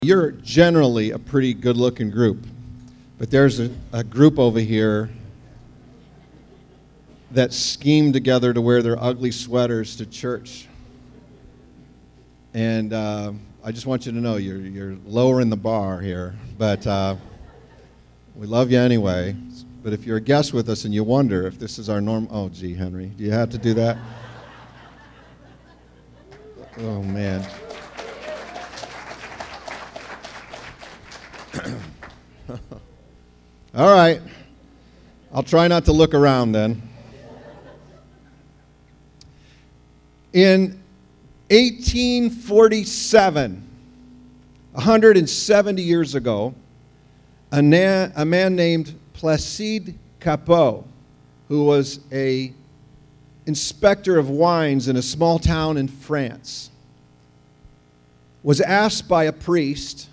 You're generally a pretty good-looking group, but there's a group over here that schemed together to wear their ugly sweaters to church. And I just want you to know you're lowering the bar here, but we love you anyway. But if you're a guest with us and you wonder if this is our norm, oh gee, Henry, do you have to do that? Oh man. All right. I'll try not to look around then. In 1847, 170 years ago, a man named Placide Cappeau, who was an inspector of wines in a small town in France, was asked by a priest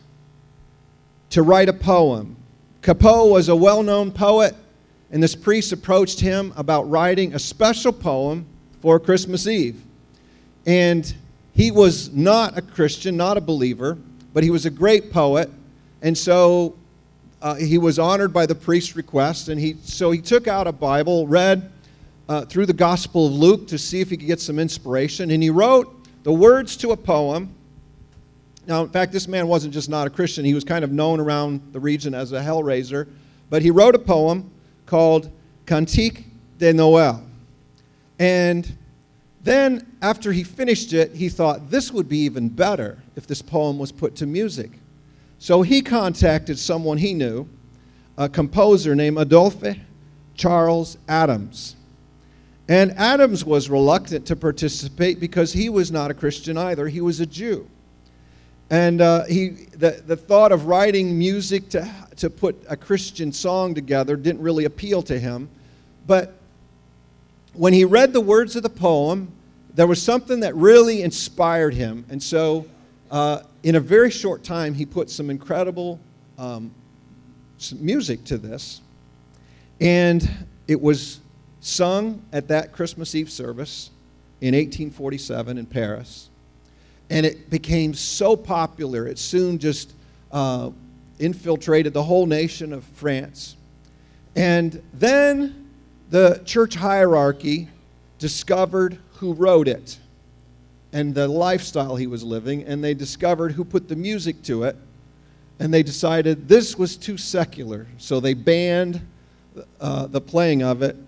to write a poem. Cappeau was a well-known poet, and this priest approached him about writing a special poem for Christmas Eve. And he was not a Christian, not a believer, but he was a great poet, and so he was honored by the priest's request, and he took out a Bible, read through the Gospel of Luke to see if he could get some inspiration, and he wrote the words to a poem. Now, in fact, this man wasn't just not a Christian. He was kind of known around the region as a hellraiser. But he wrote a poem called Cantique de Noël. And then, after he finished it, he thought this would be even better if this poem was put to music. So he contacted someone he knew, a composer named Adolphe Charles Adams. And Adams was reluctant to participate because he was not a Christian either. He was a Jew. And the thought of writing music to put a Christian song together didn't really appeal to him. But when he read the words of the poem, there was something that really inspired him. And so in a very short time, he put some incredible some music to this. And it was sung at that Christmas Eve service in 1847 in Paris. And it became so popular, it soon just infiltrated the whole nation of France. And then the church hierarchy discovered who wrote it and the lifestyle he was living, and they discovered who put the music to it, and they decided this was too secular, so they banned the playing of it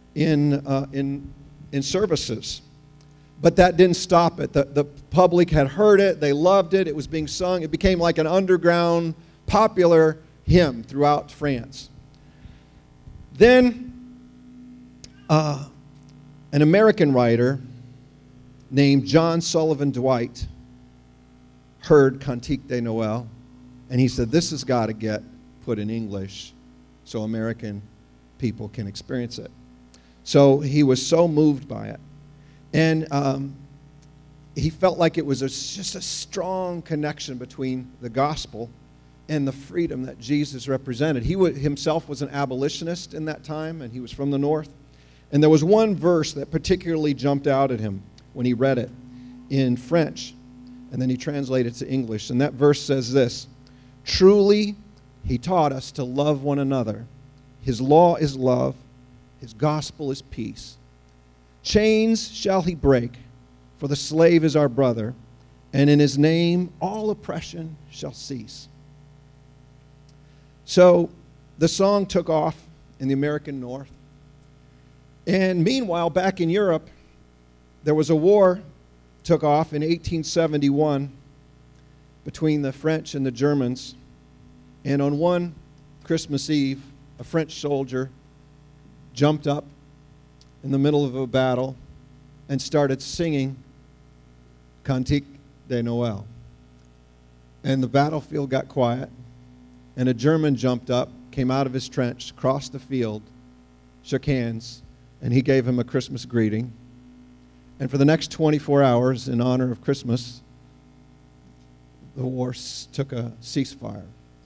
in services. But that didn't stop it. The public had heard it. They loved it. It was being sung. It became like an underground, popular hymn throughout France. Then an American writer named John Sullivan Dwight heard Cantique de Noël, and he said, this has got to get put in English so American people can experience it. So he was so moved by it. And he felt like it was just a strong connection between the gospel and the freedom that Jesus represented. He himself was an abolitionist in that time, and he was from the North. And there was one verse that particularly jumped out at him when he read it in French, and then he translated it to English. And that verse says this: truly, he taught us to love one another. His law is love. His gospel is peace. Chains shall he break, for the slave is our brother, and in his name all oppression shall cease. So the song took off in the American North. And meanwhile, back in Europe, there was a war took off in 1871 between the French and the Germans. And on one Christmas Eve, a French soldier jumped up in the middle of a battle and started singing Cantique de Noël. And the battlefield got quiet, and a German jumped up, came out of his trench, crossed the field, shook hands, and he gave him a Christmas greeting. And for the next 24 hours, in honor of Christmas, the war took a ceasefire.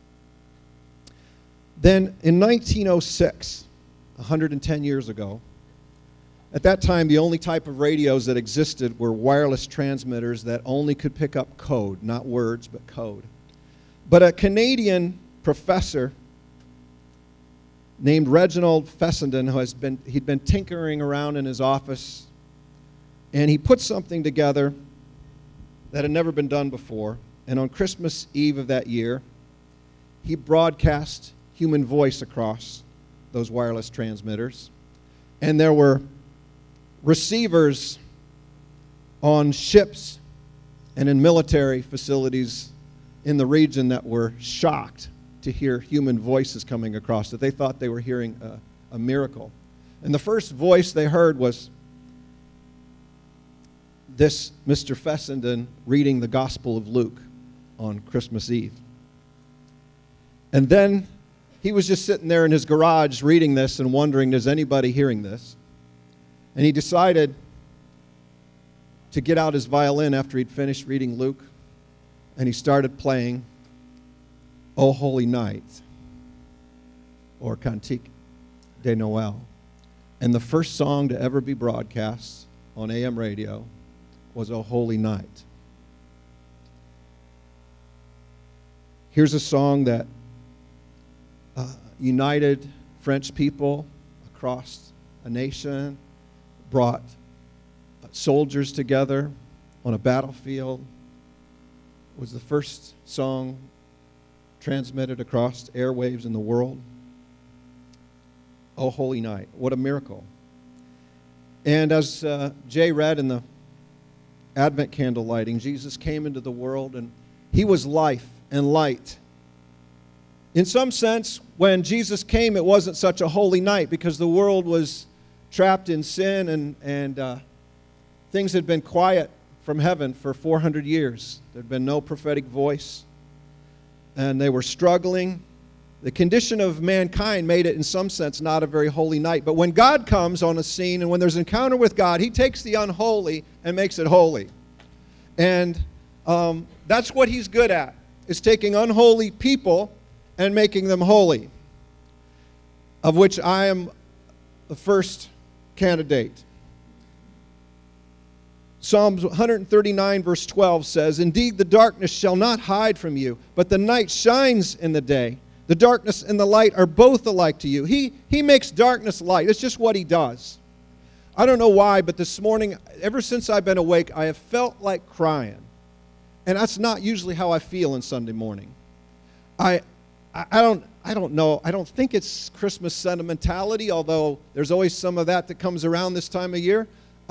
Then in 1906, 110 years ago, At that time, the only type of radios that existed were wireless transmitters that only could pick up code, not words, but code. But a Canadian professor named Reginald Fessenden, he'd been tinkering around in his office, and he put something together that had never been done before. And on Christmas Eve of that year, he broadcast human voice across those wireless transmitters. And there were receivers on ships and in military facilities in the region that were shocked to hear human voices coming across, that they thought they were hearing a miracle. And the first voice they heard was this Mr. Fessenden reading the Gospel of Luke on Christmas Eve. And then he was just sitting there in his garage reading this and wondering, is anybody hearing this? And he decided to get out his violin after he'd finished reading Luke, and he started playing O Holy Night, or Cantique de Noël. And the first song to ever be broadcast on AM radio was O Holy Night. Here's a song that united French people across a nation, brought soldiers together on a battlefield. It was the first song transmitted across airwaves in the world. Oh, Holy Night. What a miracle. And as Jay read in the Advent candle lighting, Jesus came into the world and he was life and light. In some sense, when Jesus came, it wasn't such a holy night because the world was trapped in sin and things had been quiet from heaven for 400 years. There had been no prophetic voice, and they were struggling. The condition of mankind made it, in some sense, not a very holy night. But when God comes on a scene and when there's an encounter with God, he takes the unholy and makes it holy. And that's what he's good at, is taking unholy people and making them holy, of which I am the first candidate. Psalms 139 verse 12 says, "Indeed the darkness shall not hide from you, but the night shines in the day. The darkness and the light are both alike to you." He makes darkness light. It's just what he does. I don't know why, but this morning, ever since I've been awake, I have felt like crying. And that's not usually how I feel on Sunday morning. I don't know. I don't think it's Christmas sentimentality, although there's always some of that comes around this time of year.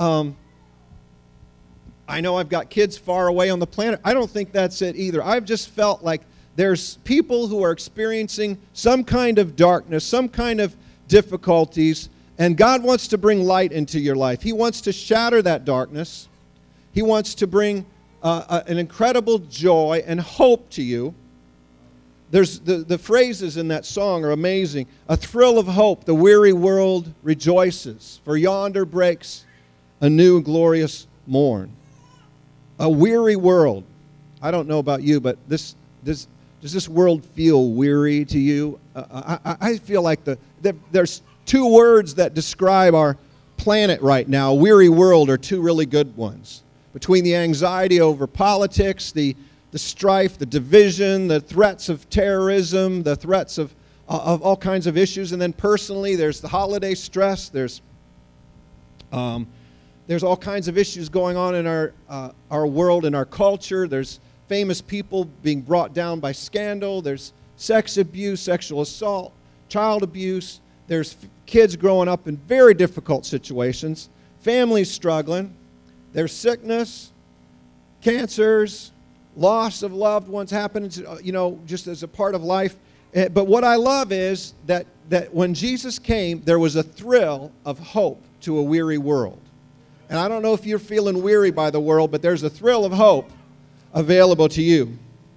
I know I've got kids far away on the planet. I don't think that's it either. I've just felt like there's people who are experiencing some kind of darkness, some kind of difficulties, and God wants to bring light into your life. He wants to shatter that darkness. He wants to bring an incredible joy and hope to you. There's the phrases in that song are amazing. A thrill of hope, the weary world rejoices, for yonder breaks a new glorious morn. A weary world. I don't know about you, but does this world feel weary to you? I feel like there's two words that describe our planet right now. A weary world are two really good ones. Between the anxiety over politics, the strife, the division, the threats of terrorism, the threats of all kinds of issues, and then personally, there's the holiday stress. There's all kinds of issues going on in our world and our culture. There's famous people being brought down by scandal. There's sex abuse, sexual assault, child abuse. There's kids growing up in very difficult situations. Families struggling. There's sickness, cancers, loss of loved ones happening, just as a part of life. But what I love is that when Jesus came, there was a thrill of hope to a weary world. And I don't know if you're feeling weary by the world, but there's a thrill of hope available to you.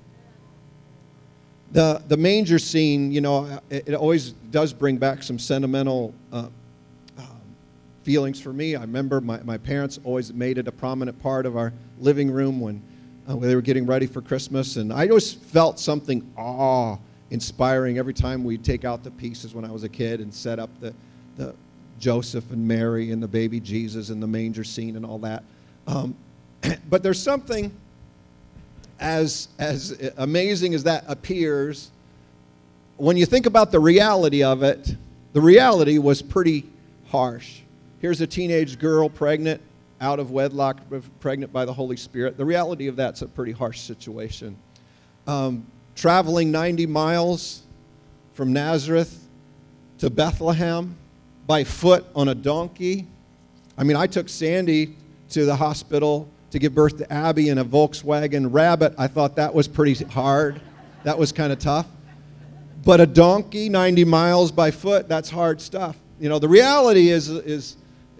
The manger scene, it always does bring back some sentimental feelings for me. I remember my parents always made it a prominent part of our living room when they were getting ready for Christmas. And I always felt something awe-inspiring every time we'd take out the pieces when I was a kid and set up the Joseph and Mary and the baby Jesus and the manger scene and all that. But there's something as amazing as that appears, when you think about the reality of it, the reality was pretty harsh. Here's a teenage girl pregnant, out of wedlock, pregnant by the Holy Spirit. The reality of that's a pretty harsh situation. Traveling 90 miles from Nazareth to Bethlehem by foot on a donkey. I mean, I took Sandy to the hospital to give birth to Abby in a Volkswagen Rabbit. I thought that was pretty hard. That was kind of tough. But a donkey, 90 miles by foot, that's hard stuff. You know, the reality is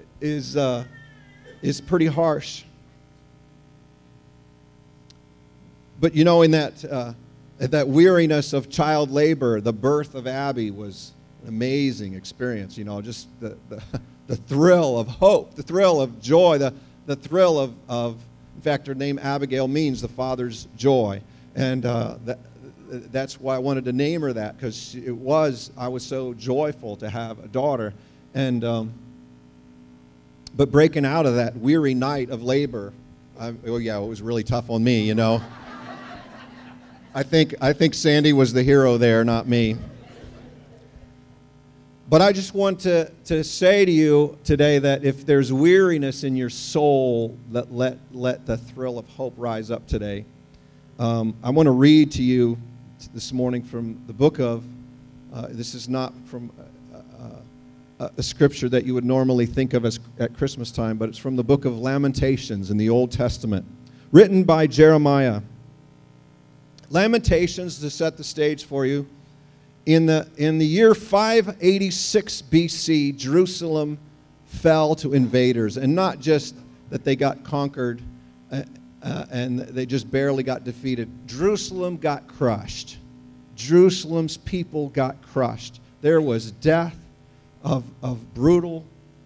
pretty harsh. But you know, in that weariness of child labor, the birth of Abby was an amazing experience. You know, just the thrill of hope, the thrill of joy, the thrill of in fact, her name Abigail means the Father's joy, and that's why I wanted to name her that, because I was so joyful to have a daughter, and but breaking out of that weary night of labor, it was really tough on me, you know. I think Sandy was the hero there, not me. But I just want to say to you today that if there's weariness in your soul, let the thrill of hope rise up today. I want to read to you this morning from the book of, this is not from a scripture that you would normally think of as at Christmas time, but it's from the book of Lamentations in the Old Testament, written by Jeremiah. Lamentations, to set the stage for you, in the year 586 BC, Jerusalem fell to invaders, and not just that they got conquered and they just barely got defeated. Jerusalem got crushed. Jerusalem's people got crushed. There was death of brutal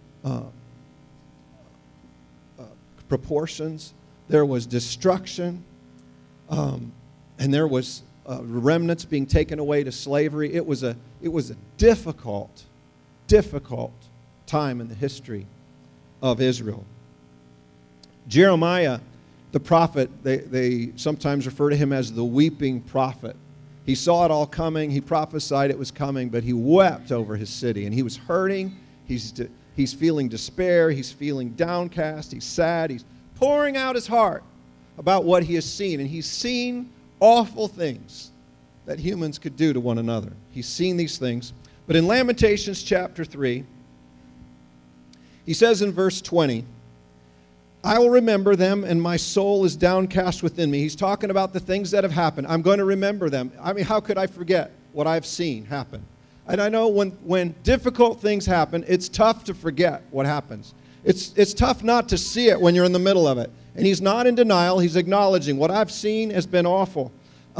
proportions. There was destruction, and there was remnants being taken away to slavery. It was a difficult time in the history of Israel. Jeremiah, the prophet, they sometimes refer to him as the weeping prophet. He saw it all coming. He prophesied it was coming, but he wept over his city, and he was hurting. He's feeling despair. He's feeling downcast. He's sad. He's pouring out his heart about what he has seen, and he's seen awful things that humans could do to one another. He's seen these things. But in Lamentations chapter 3, he says in verse 20, I will remember them, and my soul is downcast within me. He's talking about the things that have happened. I'm going to remember them. I mean, how could I forget what I've seen happen? And I know when difficult things happen, it's tough to forget what happens. It's tough not to see it when you're in the middle of it. And he's not in denial. He's acknowledging what I've seen has been awful.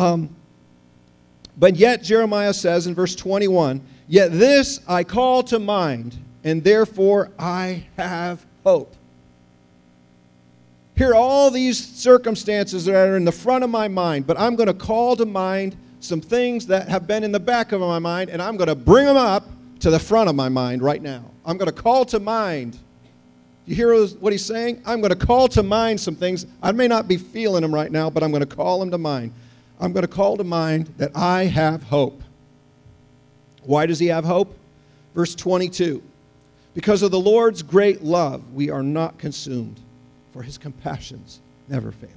But yet, Jeremiah says in verse 21, yet this I call to mind, and therefore I have hope. Here are all these circumstances that are in the front of my mind, but I'm going to call to mind some things that have been in the back of my mind, and I'm going to bring them up to the front of my mind right now. I'm going to call to mind. You hear what he's saying? I'm going to call to mind some things. I may not be feeling them right now, but I'm going to call them to mind. I'm going to call to mind that I have hope. Why does he have hope? Verse 22. Because of the Lord's great love, we are not consumed, for his compassions never fail.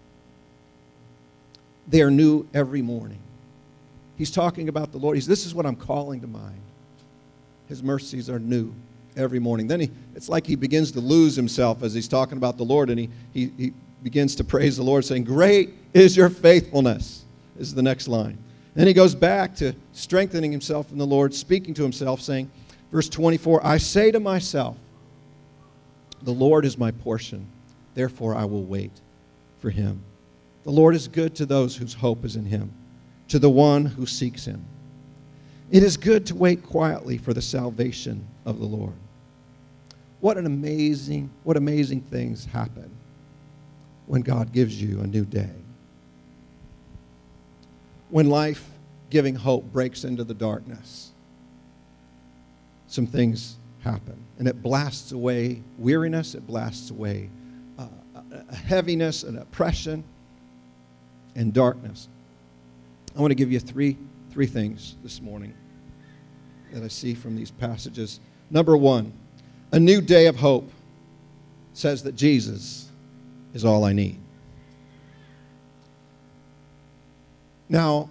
They are new every morning. He's talking about the Lord. This is what I'm calling to mind. His mercies are new every morning. Then it's like he begins to lose himself as he's talking about the Lord, and he begins to praise the Lord, saying, great is your faithfulness, is the next line. Then he goes back to strengthening himself in the Lord, speaking to himself, saying, verse 24, I say to myself, the Lord is my portion, therefore I will wait for him. The Lord is good to those whose hope is in him, to the one who seeks him. It is good to wait quietly for the salvation of the Lord. What amazing things happen when God gives you a new day. When life-giving hope breaks into the darkness, some things happen. And it blasts away weariness, it blasts away a heaviness, an oppression. and darkness. I want to give you three things this morning that I see from these passages. Number one, a new day of hope says that Jesus is all I need. Now,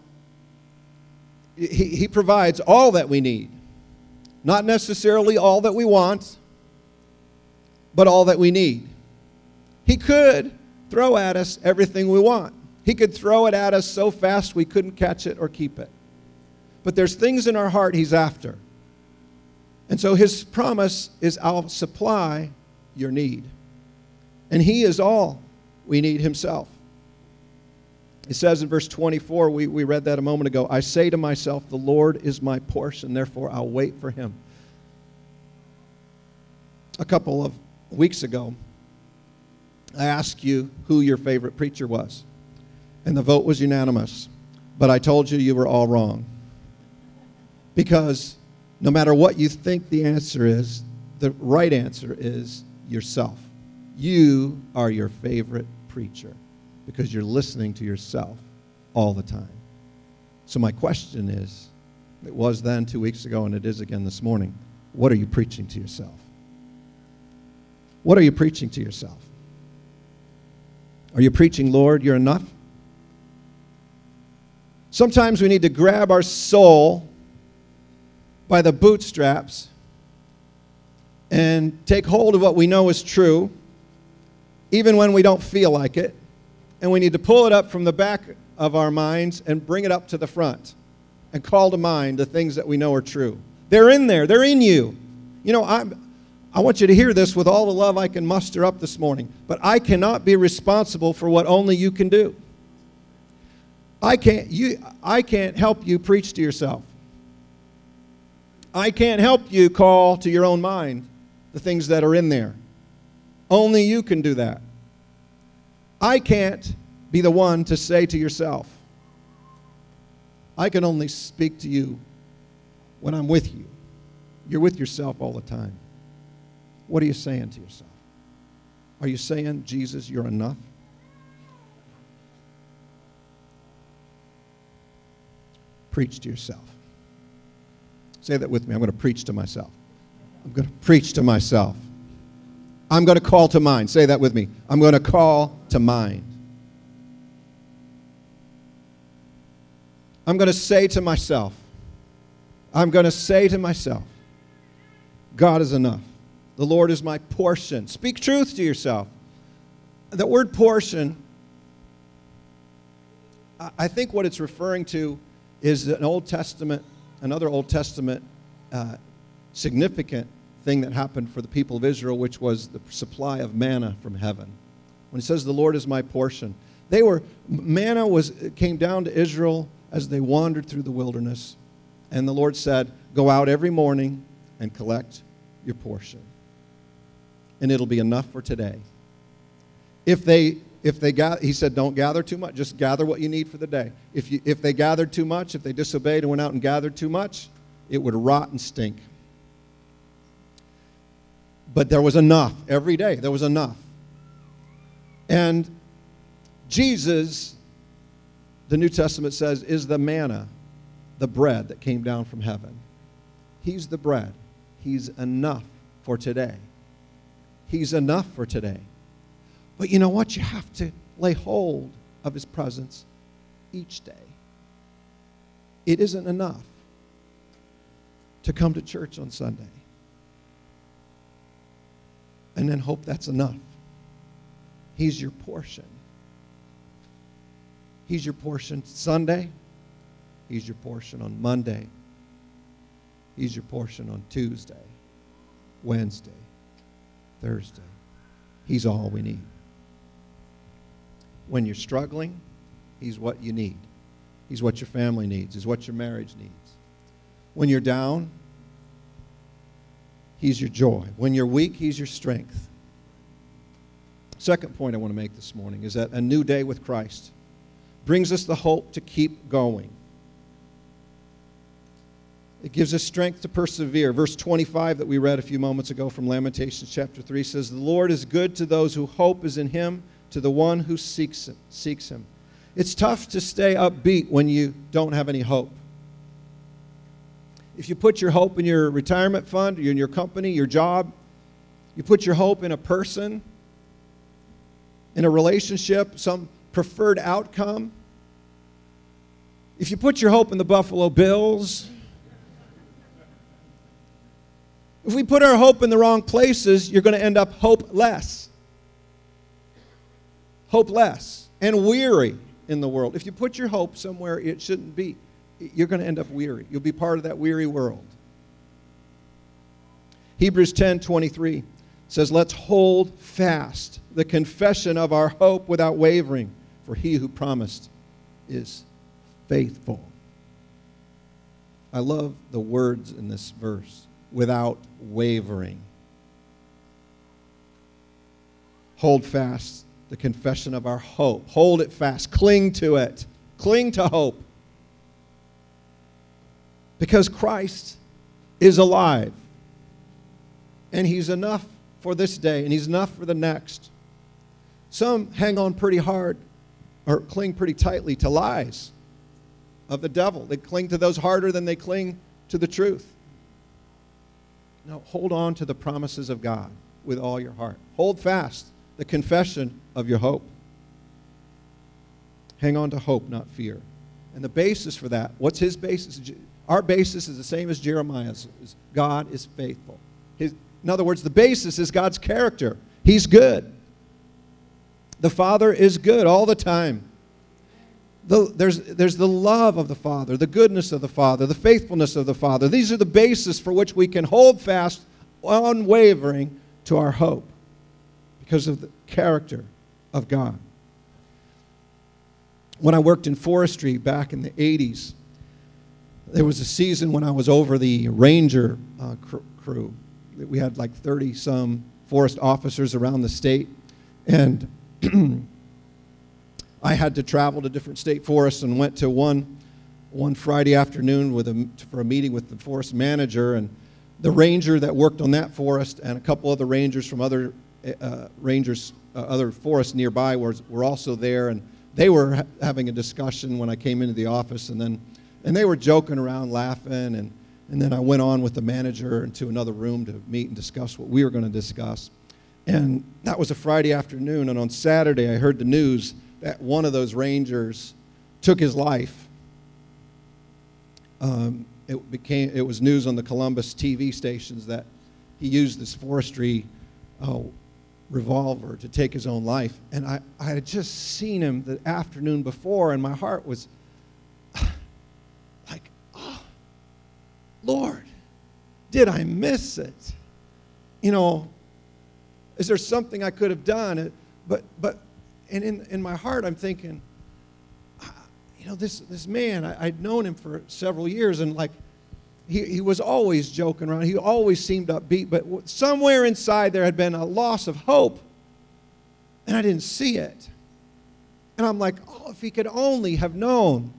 he provides all that we need. Not necessarily all that we want, but all that we need. He could throw at us everything we want. He could throw it at us so fast we couldn't catch it or keep it. But there's things in our heart he's after. And so his promise is, I'll supply your need. And he is all we need himself. It says in verse 24, we read that a moment ago, I say to myself, the Lord is my portion, therefore I'll wait for him. A couple of weeks ago, I asked you who your favorite preacher was. And the vote was unanimous. But I told you you were all wrong. Because no matter what you think the answer is, the right answer is yourself. You are your favorite preacher because you're listening to yourself all the time. So my question is, it was then 2 weeks ago and it is again this morning, what are you preaching to yourself? What are you preaching to yourself? Are you preaching, Lord, you're enough? Sometimes we need to grab our soul by the bootstraps and take hold of what we know is true, even when we don't feel like it. And we need to pull it up from the back of our minds and bring it up to the front and call to mind the things that we know are true. They're in there. They're in you. You know, I want you to hear this with all the love I can muster up this morning. But I cannot be responsible for what only you can do. I can't help you preach to yourself. I can't help you call to your own mind the things that are in there. Only you can do that. I can't be the one to say to yourself. I can only speak to you when I'm with you. You're with yourself all the time. What are you saying to yourself? Are you saying, Jesus, you're enough? Preach to yourself. Say that with me. I'm going to preach to myself. I'm going to preach to myself. I'm going to call to mind. Say that with me. I'm going to call to mind. I'm going to say to myself. I'm going to say to myself, God is enough. The Lord is my portion. Speak truth to yourself. The word portion, I think what it's referring to is another Old Testament significant thing that happened for the people of Israel, which was the supply of manna from heaven. When it says the Lord is my portion, manna came down to Israel as they wandered through the wilderness, and the Lord said, go out every morning and collect your portion, and it'll be enough for today. He said, don't gather too much, just gather what you need for the day. If they gathered too much, if they disobeyed and went out and gathered too much, it would rot and stink. But there was enough every day. There was enough. And Jesus, the New Testament says, is the manna, the bread that came down from heaven. He's the bread. He's enough for today. He's enough for today. But you know what? You have to lay hold of his presence each day. It isn't enough to come to church on Sunday and then hope that's enough. He's your portion. He's your portion Sunday. He's your portion on Monday. He's your portion on Tuesday, Wednesday, Thursday. He's all we need. When you're struggling, he's what you need. He's what your family needs. He's what your marriage needs. When you're down, he's your joy. When you're weak, he's your strength. Second point I want to make this morning is that a new day with Christ brings us the hope to keep going. It gives us strength to persevere. Verse 25 that we read a few moments ago from Lamentations chapter 3 says, the Lord is good to those whose hope is in him, to the one who seeks him. It's tough to stay upbeat when you don't have any hope. If you put your hope in your retirement fund, in your company, your job, you put your hope in a person, in a relationship, some preferred outcome. If you put your hope in the Buffalo Bills, if we put our hope in the wrong places, you're going to end up hopeless. Hopeless and weary in the world. If you put your hope somewhere it shouldn't be, you're going to end up weary. You'll be part of that weary world. Hebrews 10:23 says, let's hold fast the confession of our hope without wavering, for he who promised is faithful. I love the words in this verse, without wavering. Hold fast the confession of our hope. Hold it fast. Cling to it. Cling to hope. Because Christ is alive. And he's enough for this day, and he's enough for the next. Some hang on pretty hard or cling pretty tightly to lies of the devil. They cling to those harder than they cling to the truth. No, hold on to the promises of God with all your heart. Hold fast the confession of your hope. Hang on to hope, not fear. And the basis for that, what's his basis? Our basis is the same as Jeremiah's. God is faithful. In other words, the basis is God's character. He's good. The Father is good all the time. There's the love of the Father, the goodness of the Father, the faithfulness of the Father. These are the basis for which we can hold fast, unwavering, to our hope because of the character of God. When I worked in forestry back in the 80s, there was a season when I was over the ranger crew. We had like 30-some forest officers around the state, and I had to travel to different state forests and went to one Friday afternoon for a meeting with the forest manager, and the ranger that worked on that forest and a couple other rangers from other other forests nearby were also there, and they were having a discussion when I came into the office, and they were joking around, laughing, and then I went on with the manager into another room to meet and discuss what we were going to discuss. And that was a Friday afternoon, and on Saturday I heard the news that one of those rangers took his life. It was news on the Columbus TV stations that he used this forestry revolver to take his own life. And I had just seen him the afternoon before, and my heart was like, oh, Lord, did I miss it? Is there something I could have done? But in my heart, I'm thinking, this man, I'd known him for several years, and like, he was always joking around. He always seemed upbeat, but somewhere inside there had been a loss of hope, and I didn't see it. And I'm like, oh, if he could only have known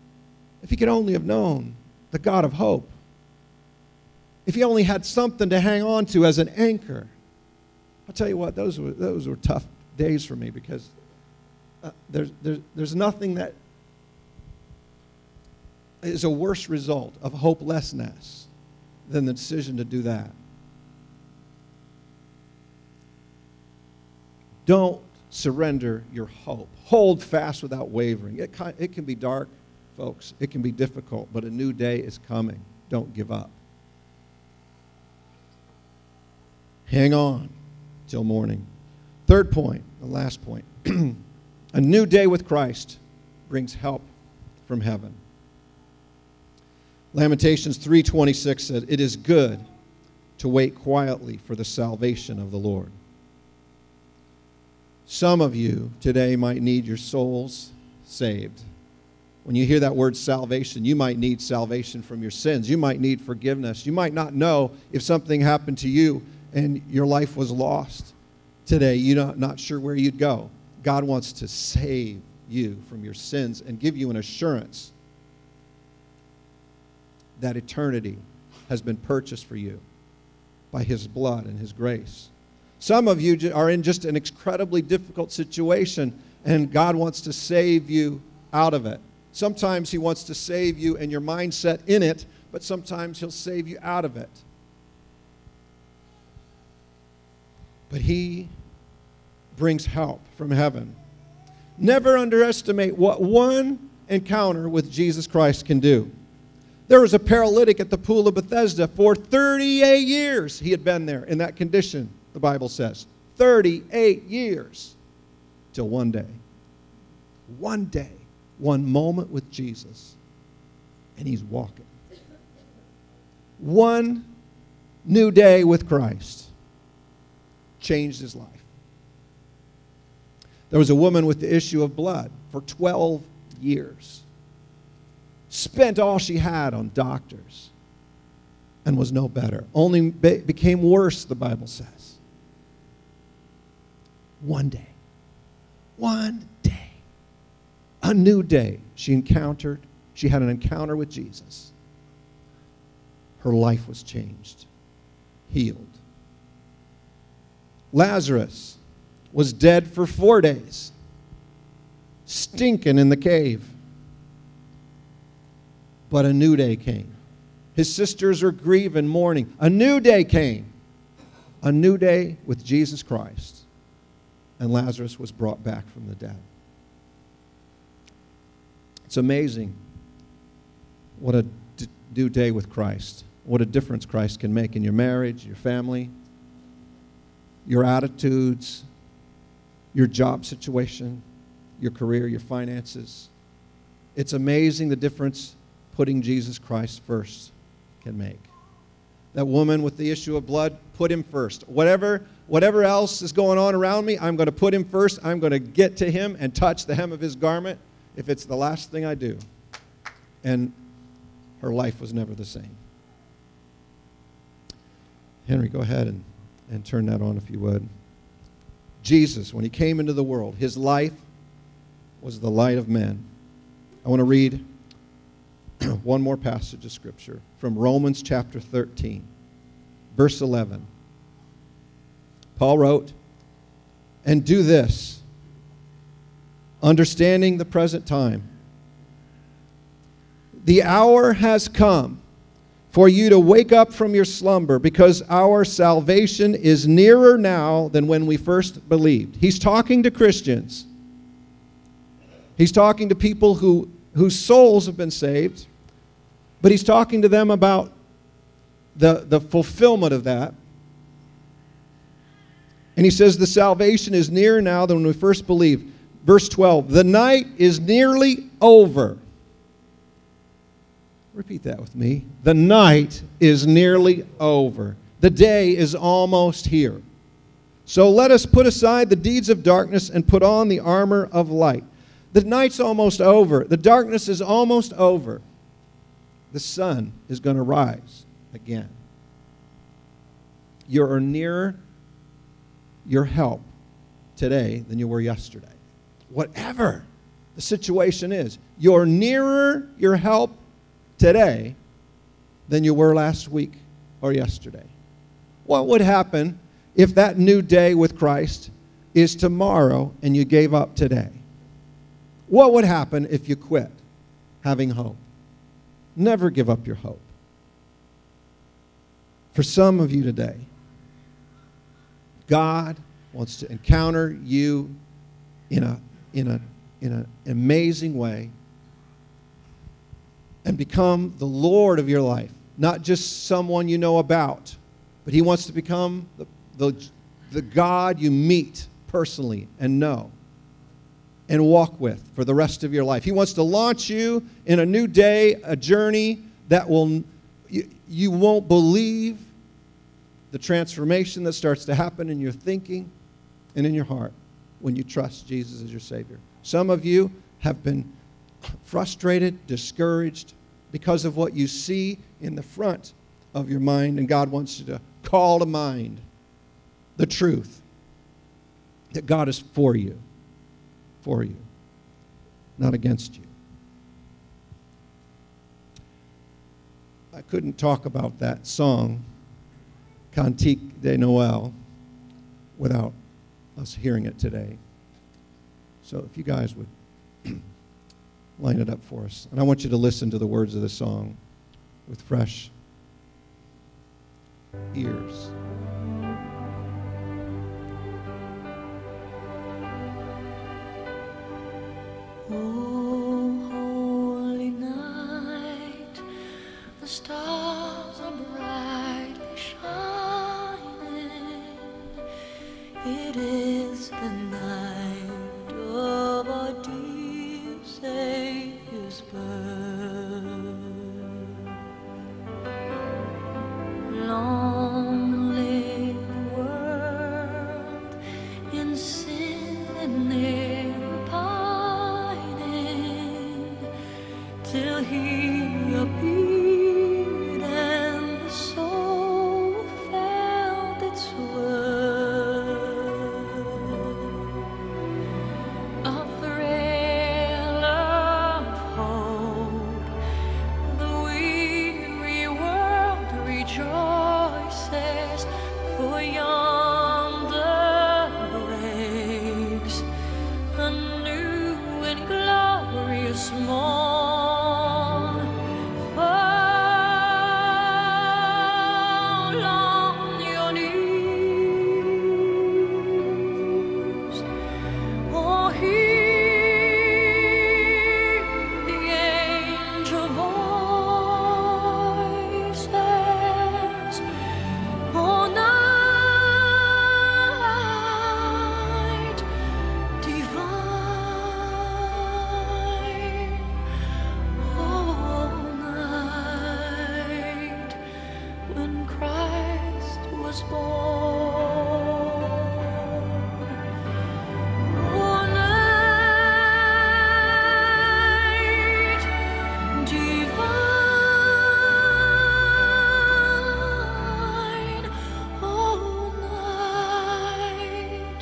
the God of hope. If he only had something to hang on to as an anchor. I'll tell you what, those were tough days for me, because there's nothing that is a worse result of hopelessness than the decision to do that. Don't surrender your hope. Hold fast without wavering. It can be dark, folks. It can be difficult, but a new day is coming. Don't give up. Hang on till morning. Third point, the last point. A new day with Christ brings help from heaven. Lamentations 3:26 said, "It is good to wait quietly for the salvation of the Lord." Some of you today might need your souls saved. When you hear that word salvation, you might need salvation from your sins. You might need forgiveness. You might not know if something happened to you and your life was lost today. You're not sure where you'd go. God wants to save you from your sins and give you an assurance that eternity has been purchased for you by his blood and his grace. Some of you are in just an incredibly difficult situation, And God wants to save you out of it. Sometimes he wants to save you and your mindset in it, but sometimes he'll save you out of it. But he brings help from heaven. Never underestimate what one encounter with Jesus Christ can do. There was a paralytic at the pool of Bethesda for 38 years. He had been there in that condition, the Bible says. 38 years. Till one day, one moment with Jesus, and he's walking. One new day with Christ changed his life. There was a woman with the issue of blood for 12 years. Spent all she had on doctors and was no better. Only became worse, the Bible says. One day, a new day, she had an encounter with Jesus. Her life was changed, healed. Lazarus was dead for 4 days, stinking in the cave. But a new day came. His sisters were grieving, mourning. A new day came. A new day with Jesus Christ. And Lazarus was brought back from the dead. It's amazing what a new day with Christ, what a difference Christ can make in your marriage, your family, your attitudes, your job situation, your career, your finances. It's amazing the difference putting Jesus Christ first can make. That woman with the issue of blood, put him first. Whatever else is going on around me, I'm going to put him first. I'm going to get to him and touch the hem of his garment if it's the last thing I do. And her life was never the same. Henry, go ahead and turn that on if you would. Jesus, when he came into the world, his life was the light of men. I want to read one more passage of Scripture from Romans chapter 13, verse 11. Paul wrote, "And do this, understanding the present time. The hour has come for you to wake up from your slumber, because our salvation is nearer now than when we first believed." He's talking to Christians. He's talking to people whose souls have been saved, but he's talking to them about the fulfillment of that. And he says the salvation is nearer now than when we first believed. Verse 12, the night is nearly over. Repeat that with me. The night is nearly over. The day is almost here. So let us put aside the deeds of darkness and put on the armor of light. The night's almost over. The darkness is almost over. The sun is going to rise again. You're nearer your help today than you were yesterday. Whatever the situation is, you're nearer your help today than you were last week or yesterday. What would happen if that new day with Christ is tomorrow and you gave up today? What would happen if you quit having hope? Never give up your hope. For some of you today, God wants to encounter you in an amazing way and become the Lord of your life. Not just someone you know about, but he wants to become the God you meet personally and know and walk with for the rest of your life. He wants to launch you in a new day, a journey that you won't believe the transformation that starts to happen in your thinking and in your heart when you trust Jesus as your Savior. Some of you have been frustrated, discouraged because of what you see in the front of your mind, and God wants you to call to mind the truth that God is for you, not against you. I couldn't talk about that song, Cantique de Noël, without us hearing it today. So if you guys would line it up for us. And I want you to listen to the words of the song with fresh ears. Oh, holy night, the stars are brightly shining. It is the night of our dear Savior's birth. Long lay the world in sin and error pining, till He appeared and the soul felt its worth. A thrill of hope, the weary world rejoices, for yonder breaks a new and glorious morn. Fall on your knees, or hear the angel voices. Oh, night divine, oh, night when Christ was born. Oh, night divine, oh, night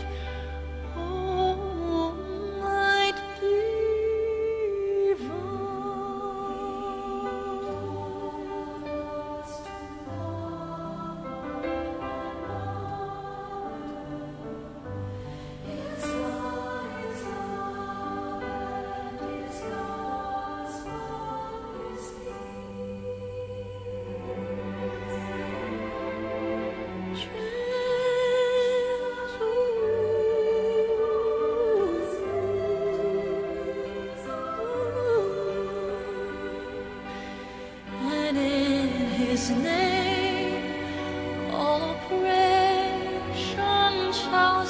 and in His name all oppression shall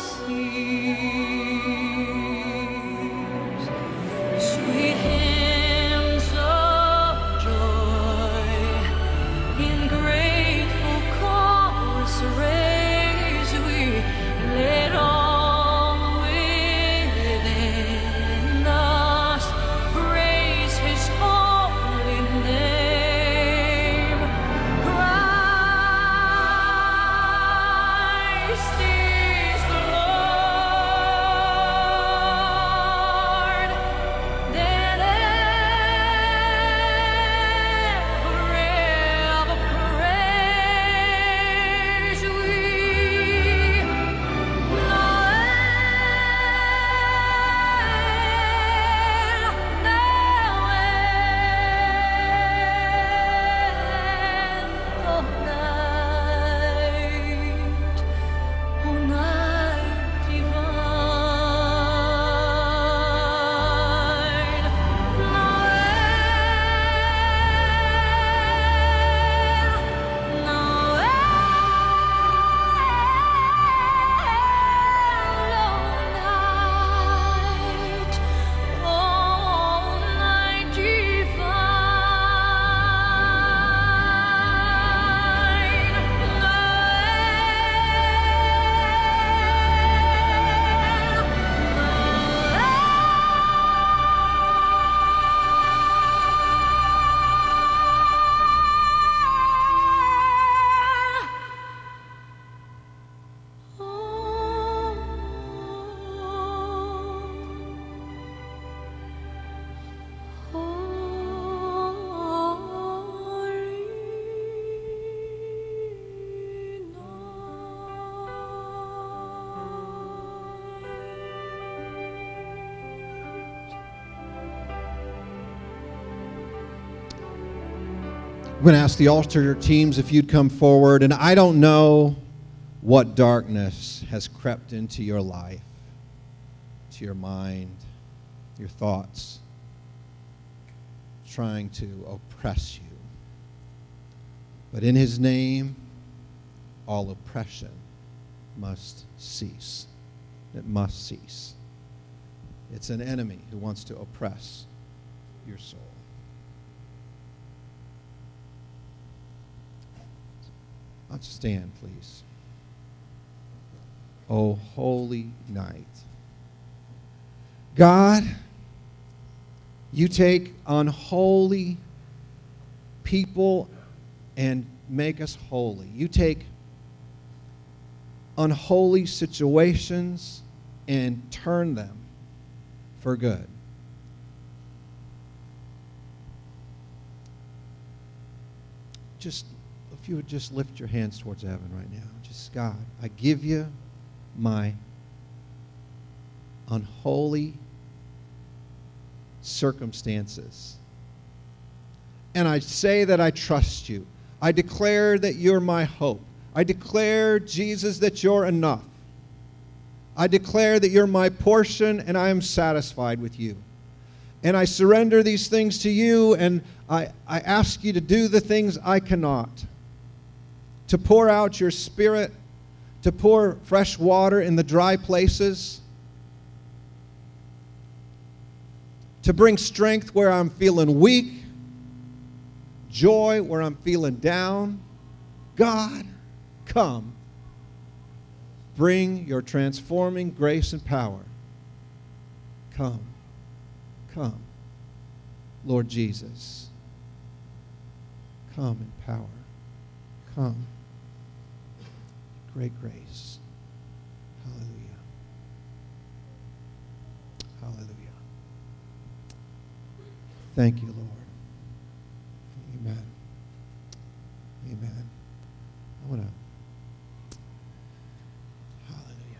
cease. Sweet hymns of joy in grateful chorus raise we, let all within us praise His holy name. Christ is the Lord. I'm going to ask the altar teams if you'd come forward. And I don't know what darkness has crept into your life, to your mind, your thoughts, trying to oppress you. But in his name, all oppression must cease. It must cease. It's an enemy who wants to oppress your soul. Let's stand, please. O holy night. God, you take unholy people and make us holy. You take unholy situations and turn them for good. Just, if you would just lift your hands towards heaven right now. Just, God, I give you my unholy circumstances. And I say that I trust you. I declare that you're my hope. I declare, Jesus, that you're enough. I declare that you're my portion and I am satisfied with you. And I surrender these things to you, and I ask you to do the things I cannot. To pour out your Spirit, to pour fresh water in the dry places, to bring strength where I'm feeling weak, joy where I'm feeling down. God, come. Bring your transforming grace and power. Come. Come. Lord Jesus. Come in power. Come. Great grace. Hallelujah. Hallelujah. Thank you, Lord. Amen. Amen. I want to. Hallelujah.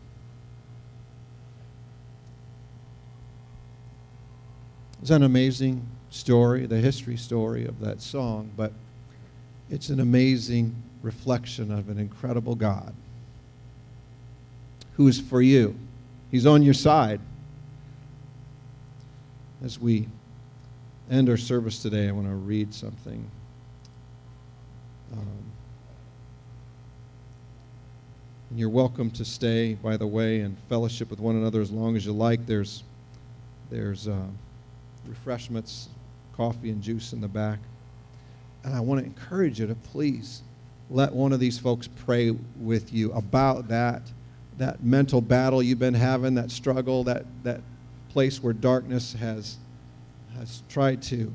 It's an amazing story, the history story of that song, but it's an amazing reflection of an incredible God who is for you. He's on your side. As we end our service today, I want to read something. And you're welcome to stay, by the way, and fellowship with one another as long as you like. There's refreshments, coffee and juice in the back. And I want to encourage you to please let one of these folks pray with you about that mental battle you've been having, that struggle, that place where darkness has tried to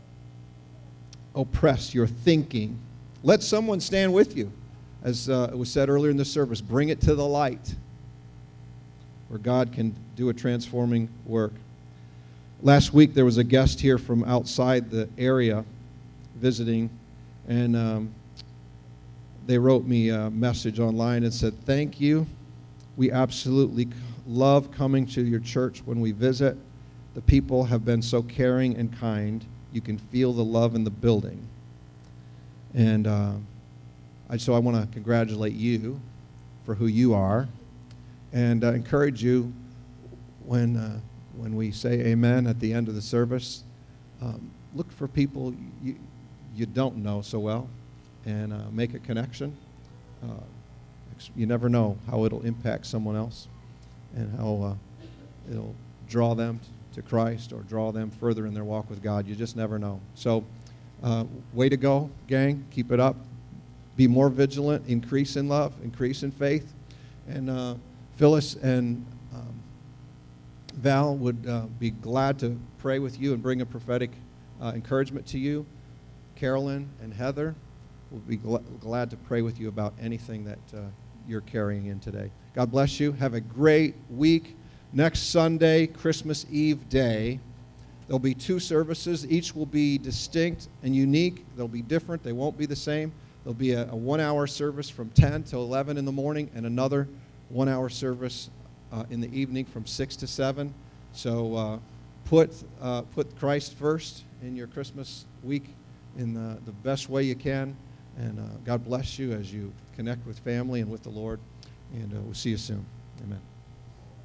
oppress your thinking. Let someone stand with you. As it was said earlier in the service, bring it to the light where God can do a transforming work. Last week there was a guest here from outside the area visiting, and they wrote me a message online and said, "Thank you. We absolutely love coming to your church when we visit. The people have been so caring and kind. You can feel the love in the building." And so I want to congratulate you for who you are, and encourage you when we say amen at the end of the service, look for people you don't know so well, and make a connection. You never know how it'll impact someone else, and how it'll draw them to Christ or draw them further in their walk with God. You just never know. So, way to go, gang. Keep it up. Be more vigilant. Increase in love. Increase in faith. And Phyllis and Val would be glad to pray with you and bring a prophetic encouragement to you. Carolyn and Heather will be glad to pray with you about anything that you're carrying in today. God bless you. Have a great week. Next Sunday, Christmas Eve day, there'll be 2 services. Each will be distinct and unique. They'll be different. They won't be the same. There'll be a 1-hour service from 10 to 11 in the morning, and another 1-hour service in the evening from 6 to 7. So put Christ first in your Christmas week in the best way you can. And God bless you as you connect with family and with the Lord. And we'll see you soon. Amen.